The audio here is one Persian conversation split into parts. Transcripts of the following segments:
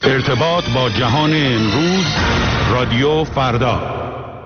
ارتباط با جهان امروز، رادیو فردا.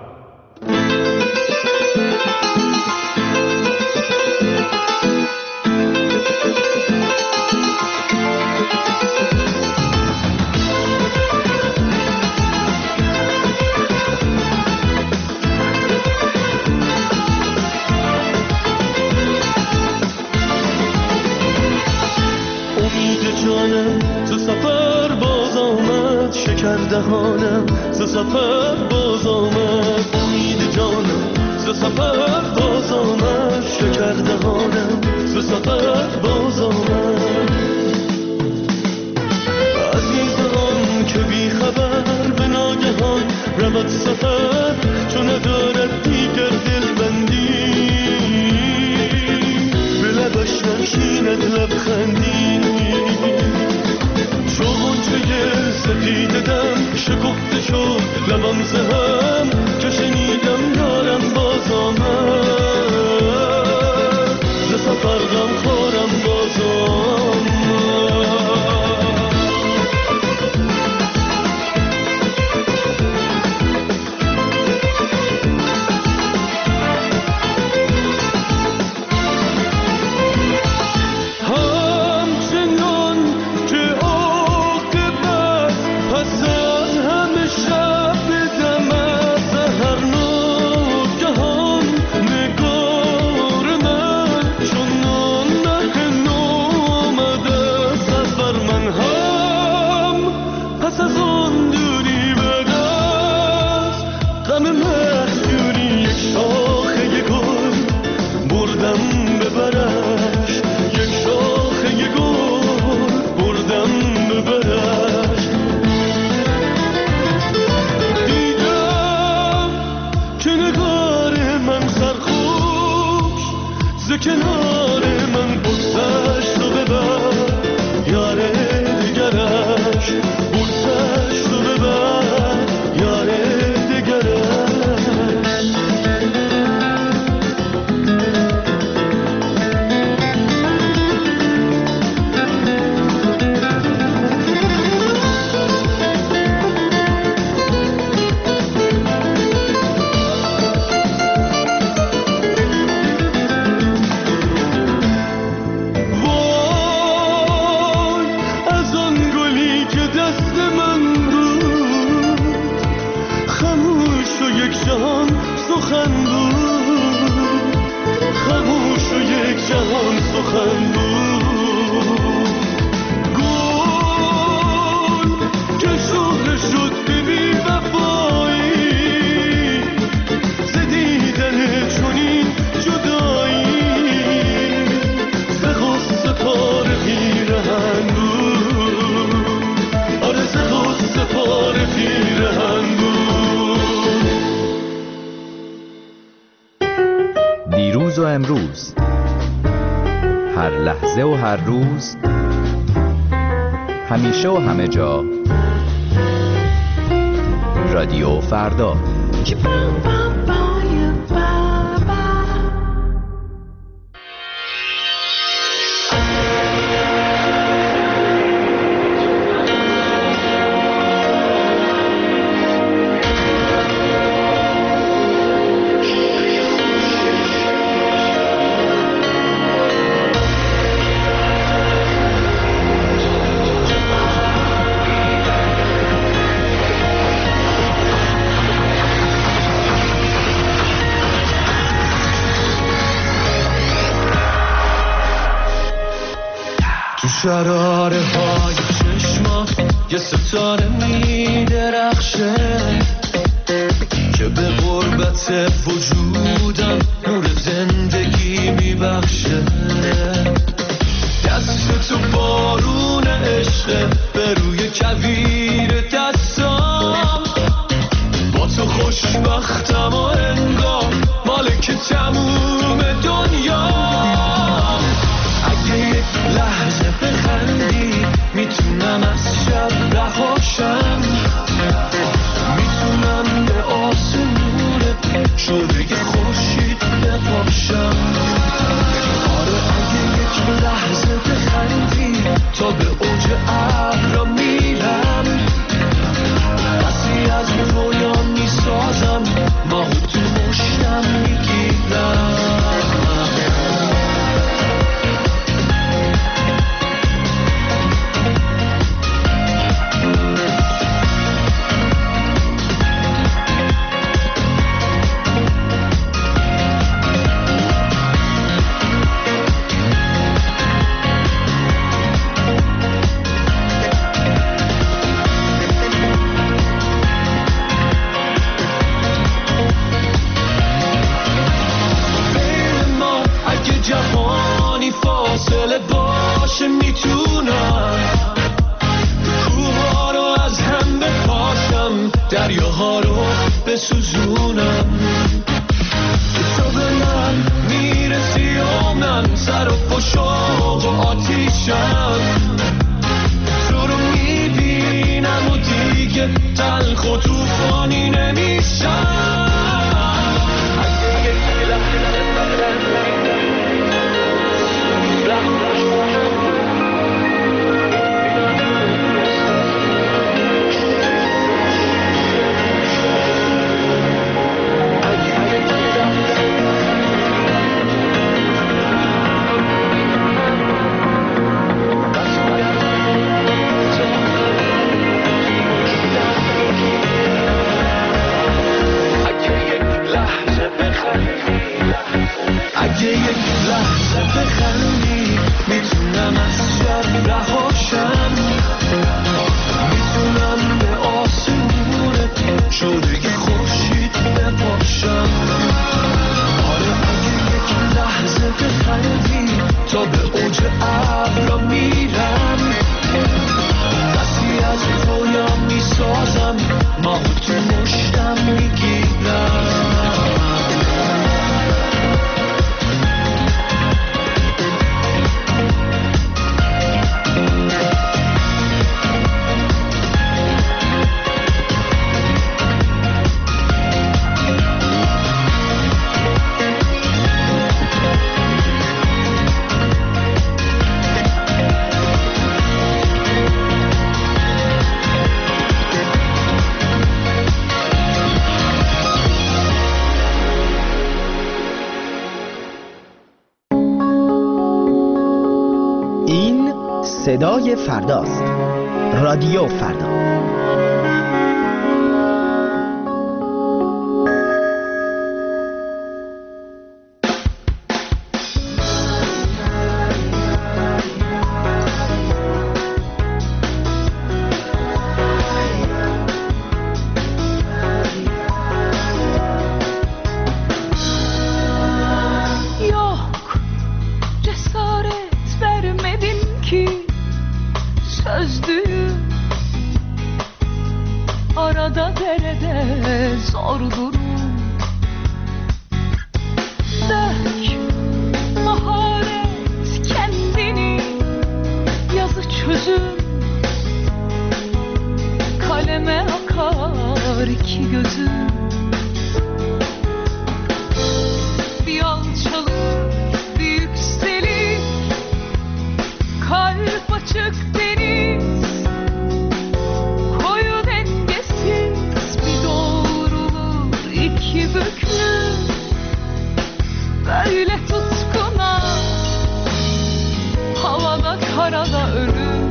دهانم ز سفر باز آمد، امید جانم ز سفر باز آمد، شکر دهانم ز سفر باز آمد. عزیزان که بی خبر به ناگهان رود سفر، چون ندارد دیگر دلبندی، به لبش ننشیند لبخندی. سپید دم شکفته شد لبم ز هم، که شنیدم یارم باز آمد، ز سفر غم خورم باز آمد. کنار من بوسش رو ببر، یاره دیگرش بوسش رو ببر، یاره دیگرش. دیروز و امروز، هر لحظه و هر روز، همیشه و همه جا، رادیو فردا. شراره های چشمات یه ستاره می درخشه، که به غربت وجودم نور زندگی می بخشه. دست تو بارون عشقه به روی کویر دستام، با تو خوشبختم و انگار مالک تموم دنیا. اگه یک لحظه بخندی میتونم از شب رهاشم، میتونم به آسمون شعله خورشید بپاشم. خود توفانی نمیشم. اگه یک لحظه بخندی میتونم از شب رهاشم، میتونم به آسمونت شده خورشید بپاشم. آره اگه یک لحظه بخندی تا به اوج ابرا میرم، دستی از رویام میسازم ماهو تو مشتم میگیرم. صدای فرداست. رادیو فردا. Arada derede zor durum, dök maharet kendini, yazı çözüm, kaleme akar iki gözüm. Bir alçalır bir yükselir, kalp açık deniz, büklüm, böyle tutkuna, havada karada ölüm.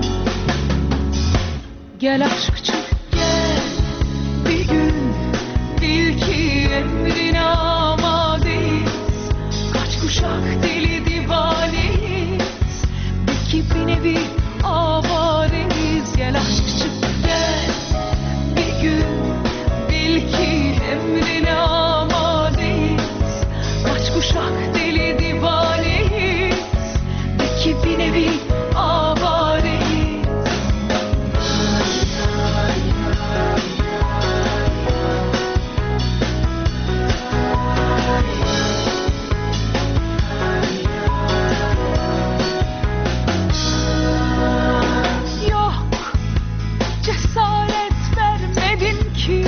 Gel aşkçım gel, bir gün bil ki emrine amadeyiz. Kaç kuşak deli divaneyiz, belki bir nevi avareyiz. Gel aşkçım gel, bir gün bil ki emrine amadeyiz. Kaç kuşak deli divaneyiz, belki bir nevi avareyiz. Yok, cesaret vermedin ki,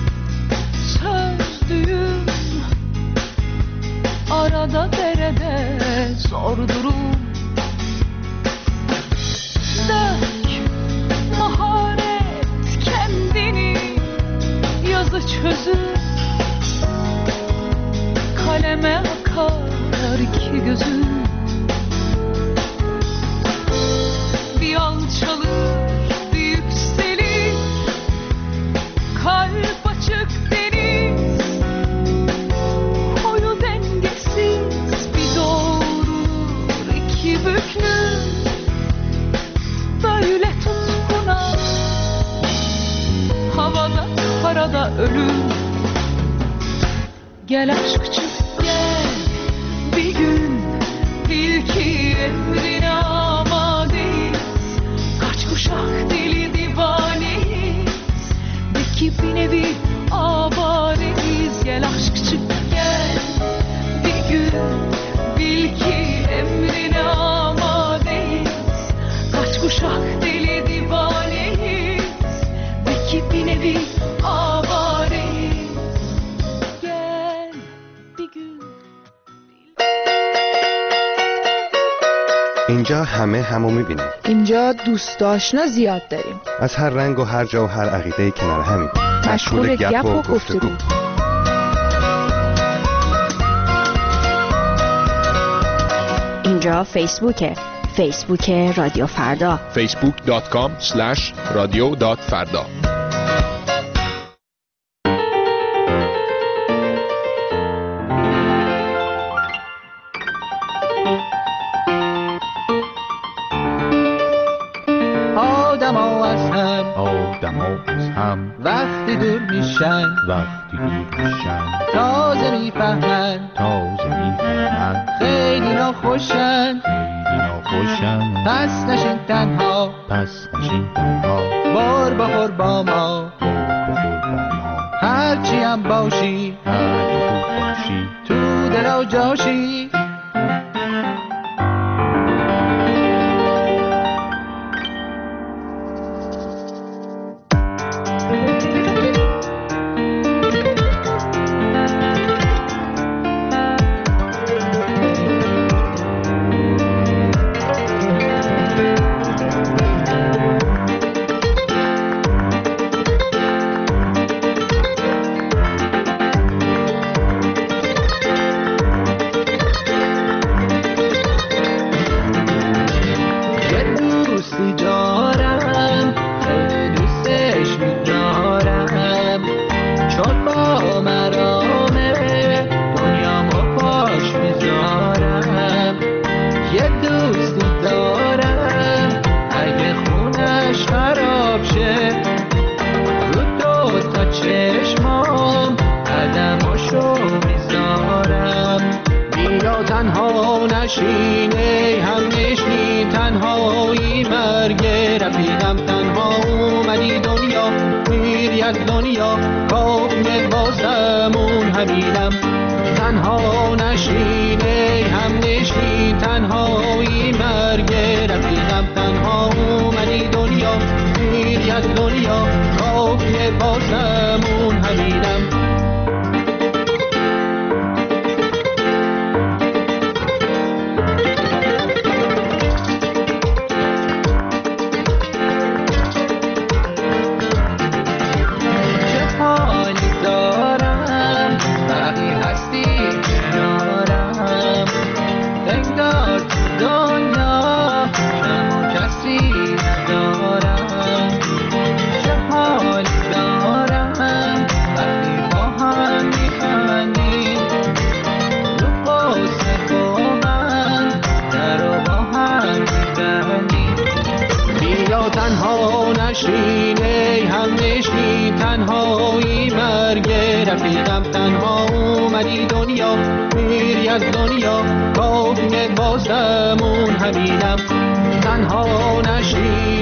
sözlüyüm, arada derede zor durum. Dök maharet kendini, yazı çözüm, kaleme akar iki gözüm. Bir alçalır bir yükselir, kalp açık deniz, koyu dengesiz bir doğrulur iki büklüm, böyle tutkuna, havada karada ölüm. Gel aşkçım gel, bir gün bil ki emrine amadeyiz. Kaç kuşak deli divaneyiz, belki bir nevi avareyiz. Gel aşkçım gel, bir gün bil ki emrine amadeyiz. Kaç kuşak deli divaneyiz, belki bir nevi avareyiz. اینجا همه همو میبینیم. اینجا دوست آشنا زیاد داریم. از هر رنگ و هر جا و هر عقیده کنار همین. مشغول گپ و گفتگو. اینجا فیسبوک رادیو فردا. facebook.com/radio.farda. آدم ها از هم وقتی دور میشن تازه میفهمن خیلی ناخوشن پس نشین تنها بار بخور با ما هرچی هم باشی تو دل و جاشی. دنیا کابین بازمون همینم تنها نشین